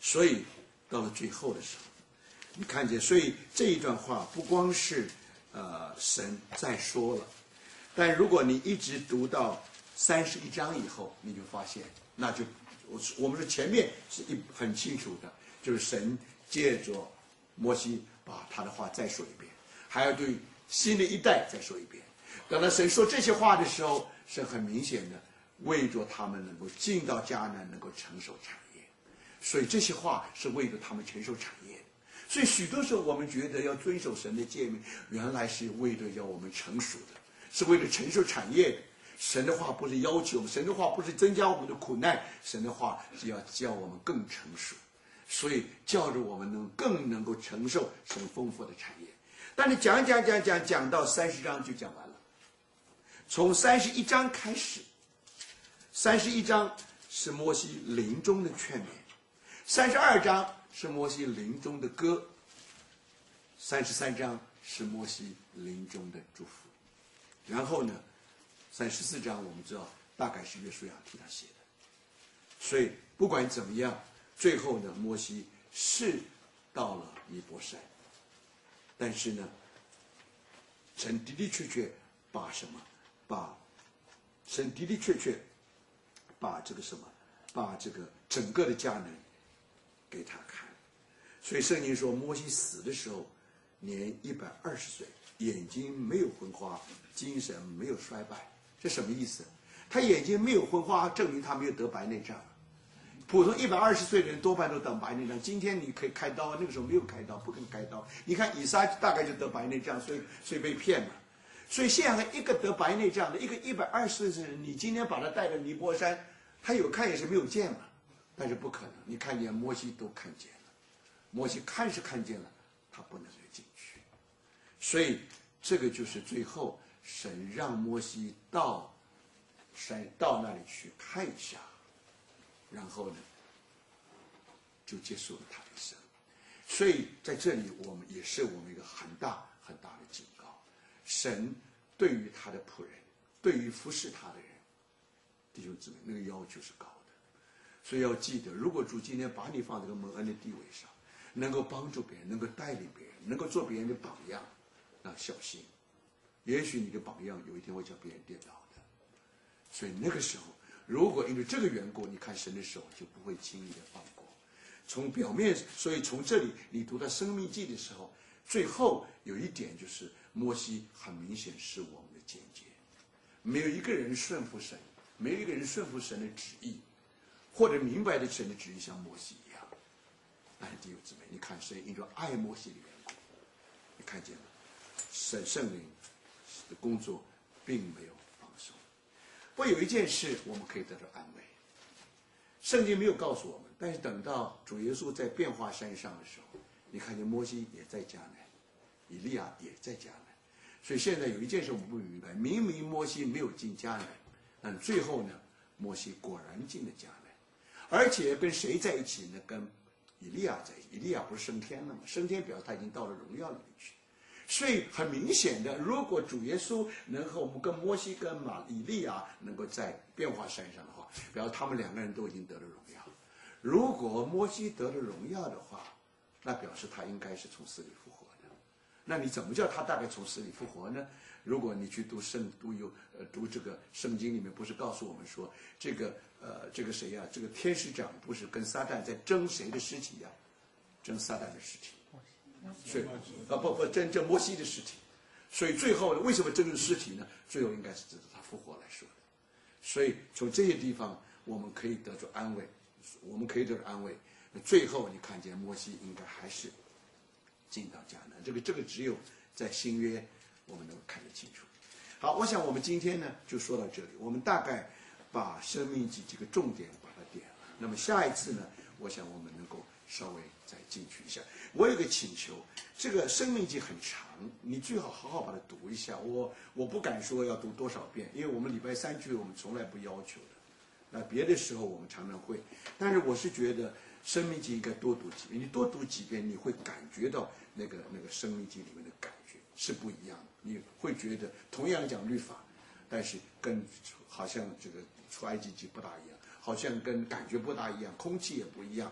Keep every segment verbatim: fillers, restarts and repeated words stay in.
所以到了最后的时候，你看见，所以这一段话不光是呃神在说了，但如果你一直读到三十一章以后，你就发现，那就我我们说前面是一很清楚的，就是神借着摩西把他的话再说一遍，还要对新的一代再说一遍。等到神说这些话的时候，是很明显的为着他们能够进到迦南，能够承受产业。所以这些话是为着他们承受产业。所以许多时候我们觉得要遵守神的诫命，原来是为了要我们成熟的，是为了承受产业的。神的话不是要求，神的话不是增加我们的苦难，神的话是要叫我们更成熟，所以叫着我们能更能够承受神丰富的产业。但是讲讲讲讲讲到三十章就讲完了，从三十一章开始，三十一章是摩西临终的劝勉，三十二章是摩西临终的歌，三十三章是摩西临终的祝福。然后呢，三十四章我们知道大概是约书亚替他写的。所以不管怎么样，最后呢，摩西是到了尼泊山，但是呢，神的的确确把什么，把神的的确确把这个什么，把这个整个的迦南给他看。所以圣经说，摩西死的时候年一百二十岁，眼睛没有昏花，精神没有衰败。这什么意思？他眼睛没有昏花，证明他没有得白内障。普通一百二十岁的人多半都得白内障。今天你可以开刀，那个时候没有开刀，不肯开刀。你看以撒大概就得白内障，所以所以被骗了。所以现在一个得白内障的，一个一百二十岁的人，你今天把他带到尼泊山，他有看也是没有见嘛，但是不可能。你看见摩西都看见了，摩西看是看见了，他不能进去。所以这个就是最后神让摩西到山到那里去看一下，然后呢就结束了他的一生。所以在这里我们也是我们一个很大很大的警告，神对于他的仆人，对于服侍他的人，弟兄姊妹，那个要求是高的。所以要记得，如果主今天把你放在这个蒙恩的地位上，能够帮助别人，能够带领别人，能够做别人的榜样，那小心，也许你的榜样有一天会叫别人跌倒的。所以那个时候，如果因为这个缘故，你看神的手就不会轻易的放过。从表面，所以从这里你读到生命记的时候，最后有一点就是摩西很明显是我们的见解，没有一个人顺服神，没有一个人顺服神的旨意，或者明白的神的旨意像摩西一样。但是弟兄姊妹，你看神因着爱摩西的缘故，你看见了神圣灵的工作并没有放手。不过有一件事我们可以得到安慰，圣经没有告诉我们，但是等到主耶稣在变化山上的时候，你看见摩西也在迦南，以利亚也在迦南。所以现在有一件事我们不明白，明明摩西没有进迦南，但最后呢，摩西果然进了迦南，而且跟谁在一起呢？跟以利亚在一起。以利亚不是升天了吗？升天表示他已经到了荣耀里面去。所以很明显的，如果主耶稣能和我们跟摩西跟马以利亚能够在变化山上的话，表示他们两个人都已经得了荣耀。如果摩西得了荣耀的话，那表示他应该是从死里复活的。那你怎么叫他大概从死里复活呢？如果你去读圣读有呃读这个圣经里面，不是告诉我们说这个呃这个谁呀、啊？这个天使长不是跟撒旦在争谁的尸体呀、啊？争撒旦的尸体。所以啊不不争争摩西的尸体。所以最后为什么争这尸体呢？最后应该是指着他复活来说的。所以从这些地方我们可以得出安慰，我们可以得到安慰。最后你看见摩西应该还是进到迦南，这个这个只有在新约我们能够看得清楚。好，我想我们今天呢就说到这里，我们大概把生命记几个重点把它点了。那么下一次呢，我想我们能够稍微再进去一下。我有个请求，这个生命记很长，你最好好好把它读一下。我我不敢说要读多少遍，因为我们礼拜三聚会我们从来不要求的。那别的时候我们常常会，但是我是觉得生命记应该多读几遍，你多读几遍，你会感觉到那个那个生命记里面的感觉是不一样的。你会觉得同样讲律法，但是跟好像这个出埃及记不大一样，好像跟感觉不大一样，空气也不一样。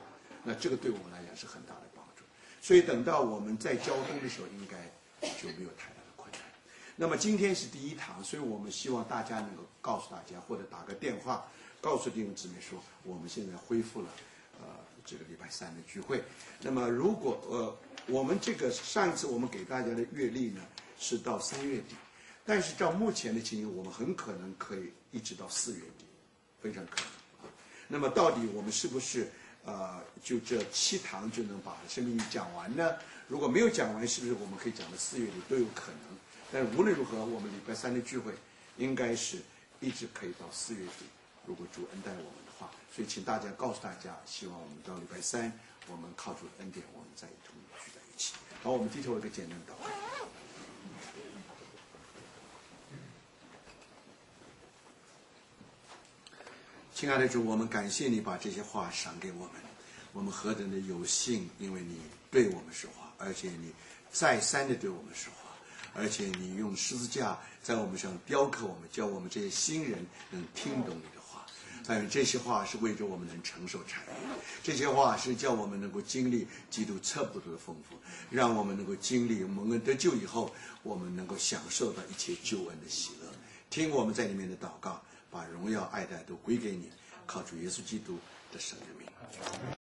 那这个对我们来讲是很大的帮助。所以等到我们在交通的时候，应该就没有太大的困难。那么今天是第一堂，所以我们希望大家能够告诉大家，或者打个电话告诉弟兄姊妹说，我们现在恢复了呃这个礼拜三的聚会。那么如果呃我们这个上一次我们给大家的月历呢是到三月底，但是照目前的情形，我们很可能可以一直到四月底，非常可能啊。那么到底我们是不是呃就这七堂就能把生命力讲完呢？如果没有讲完，是不是我们可以讲到四月底都有可能？但无论如何，我们礼拜三的聚会应该是一直可以到四月底，如果主恩待我们的话。所以请大家告诉大家，希望我们到礼拜三，我们靠主的恩典，我们再一同聚在一起。好，我们低头一个简单祷告。亲爱的主，我们感谢你把这些话赏给我们，我们何等的有幸，因为你对我们说话，而且你再三的对我们说话，而且你用十字架在我们上雕刻我们，叫我们这些新人能听懂你的话。但是这些话是为着我们能承受产业，这些话是叫我们能够经历基督测不度的丰富，让我们能够经历蒙恩得救以后，我们能够享受到一切救恩的喜乐。听我们在里面的祷告，把荣耀爱戴都归给你，靠主耶稣基督的圣名。